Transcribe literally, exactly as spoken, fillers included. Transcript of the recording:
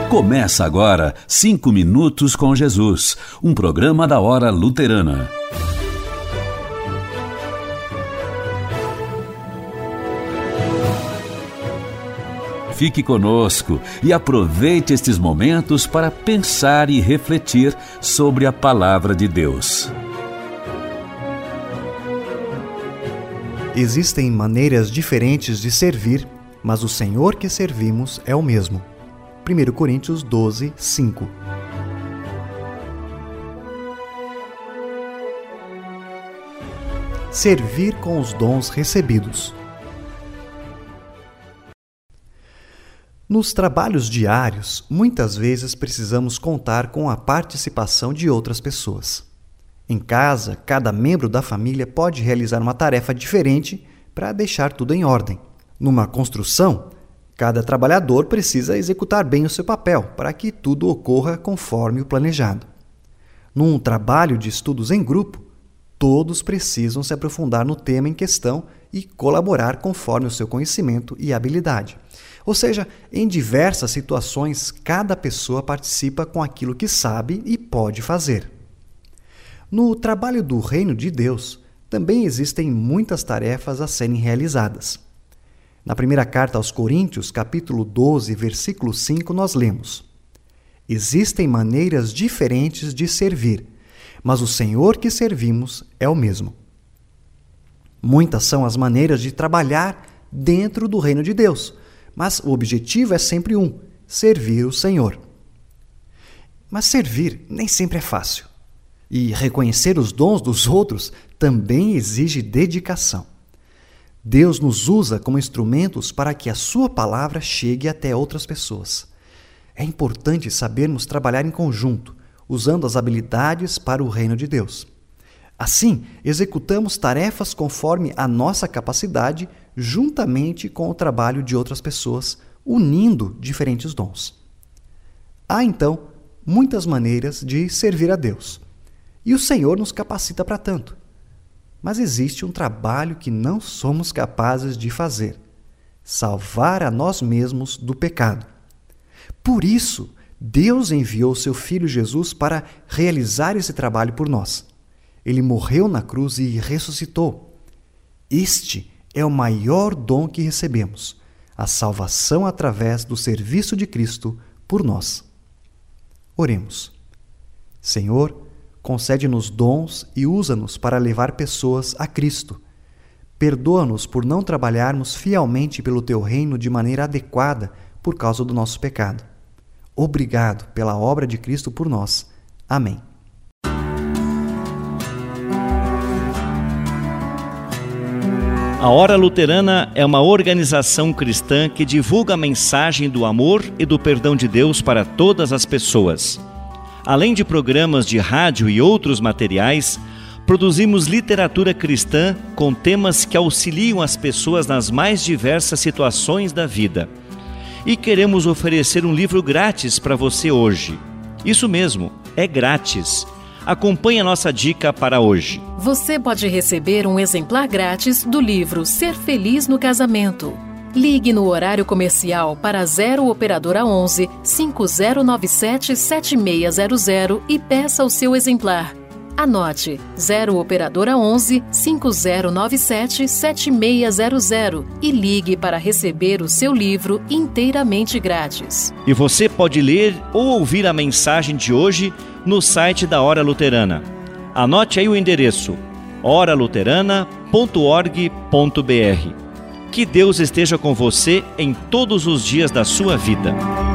Começa agora Cinco Minutos com Jesus, um programa da Hora Luterana. Fique conosco e aproveite estes momentos para pensar e refletir sobre a Palavra de Deus. Existem maneiras diferentes de servir, mas o Senhor que servimos é o mesmo. primeira Coríntios doze, cinco. Servir com os dons recebidos. Nos trabalhos diários, muitas vezes precisamos contar com a participação de outras pessoas. Em casa, cada membro da família pode realizar uma tarefa diferente para deixar tudo em ordem. Numa construção, cada trabalhador precisa executar bem o seu papel para que tudo ocorra conforme o planejado. Num trabalho de estudos em grupo, todos precisam se aprofundar no tema em questão e colaborar conforme o seu conhecimento e habilidade. Ou seja, em diversas situações, cada pessoa participa com aquilo que sabe e pode fazer. No trabalho do Reino de Deus, também existem muitas tarefas a serem realizadas. Na primeira carta aos Coríntios, capítulo doze, versículo cinco, nós lemos: Existem maneiras diferentes de servir, mas o Senhor que servimos é o mesmo. Muitas são as maneiras de trabalhar dentro do reino de Deus, mas o objetivo é sempre um: servir o Senhor. Mas servir nem sempre é fácil. E reconhecer os dons dos outros também exige dedicação. Deus nos usa como instrumentos para que a sua palavra chegue até outras pessoas. É importante sabermos trabalhar em conjunto, usando as habilidades para o reino de Deus. Assim, executamos tarefas conforme a nossa capacidade, juntamente com o trabalho de outras pessoas, unindo diferentes dons. Há, então, muitas maneiras de servir a Deus. E o Senhor nos capacita para tanto. Mas existe um trabalho que não somos capazes de fazer: salvar a nós mesmos do pecado. Por isso, Deus enviou seu Filho Jesus para realizar esse trabalho por nós. Ele morreu na cruz e ressuscitou. Este é o maior dom que recebemos: a salvação através do serviço de Cristo por nós. Oremos. Senhor, concede-nos dons e usa-nos para levar pessoas a Cristo. Perdoa-nos por não trabalharmos fielmente pelo Teu reino de maneira adequada por causa do nosso pecado. Obrigado pela obra de Cristo por nós. Amém. A Hora Luterana é uma organização cristã que divulga a mensagem do amor e do perdão de Deus para todas as pessoas. Além de programas de rádio e outros materiais, produzimos literatura cristã com temas que auxiliam as pessoas nas mais diversas situações da vida. E queremos oferecer um livro grátis para você hoje. Isso mesmo, é grátis. Acompanhe a nossa dica para hoje. Você pode receber um exemplar grátis do livro Ser Feliz no Casamento. Ligue no horário comercial para zero Operadora onze, cinco zero nove sete, sete seis zero zero e peça o seu exemplar. Anote zero Operadora onze, cinco zero nove sete, sete seis zero zero e ligue para receber o seu livro inteiramente grátis. E você pode ler ou ouvir a mensagem de hoje no site da Hora Luterana. Anote aí o endereço: hora luterana ponto org ponto br. Que Deus esteja com você em todos os dias da sua vida.